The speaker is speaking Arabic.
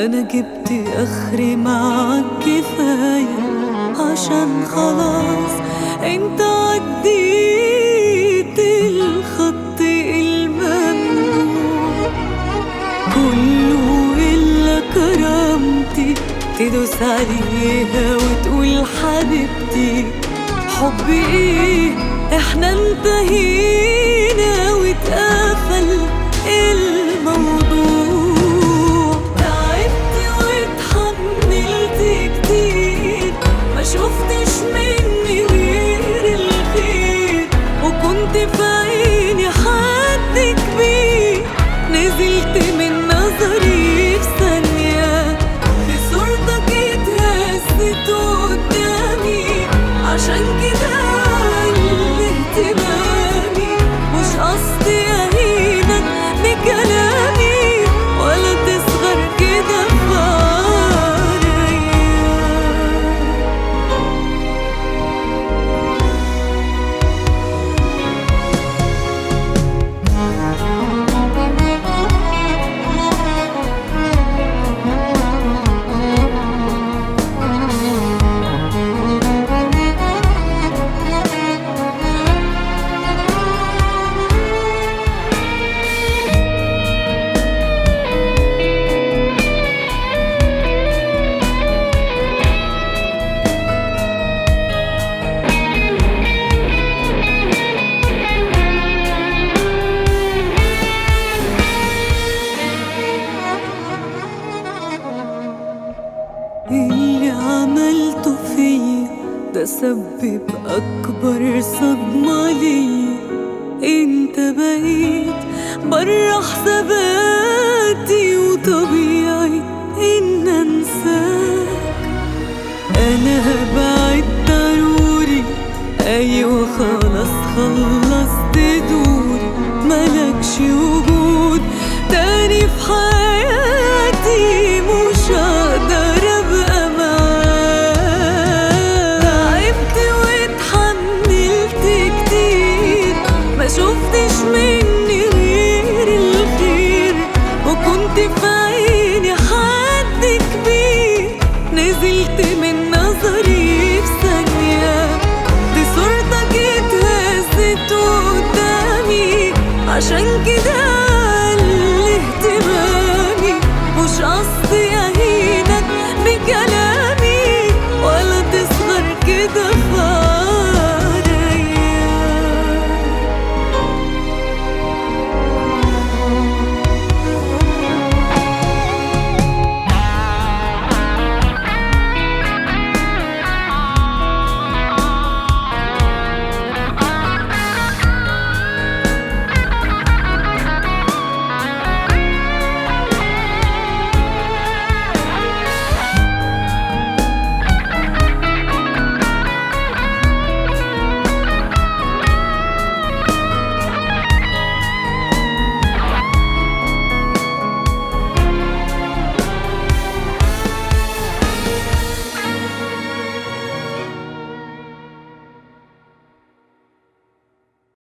انا جبت اخري معاك كفاية، عشان خلاص انت عديت الخط الممنوع. كله الا كرامتي تدوس عليها وتقول حبيبتي. حب ايه، احنا انتهينا واتقفل الموضوع. تعبت واتحملت كتير، ما شفتش مني غير الخير، وكنت في عيني حد كبير. نزلت من نظري في ثانية، في صورتك اتهزت قدامي، عشان كده اهتمامي. مش قصدي اهينك بكلامي، ولا تصغر كده في اللي عملته فيا ده سبب أكبر صدمة ليا. انت بقيت برا حساباتي، وطبيعي ان انساك. انا هبعد ضروري، ايوه خلاص خلصت دوري. ملكش وجود تاني في حياتي، مش هقدر ابقى معاك. تعبت واتحملت كتير، ما شفتش مني غير الخير، وكنت في عيني حد كبير. نزلت من نظري في ثانية، دي صورتك اتهزت قدامي، عشان كده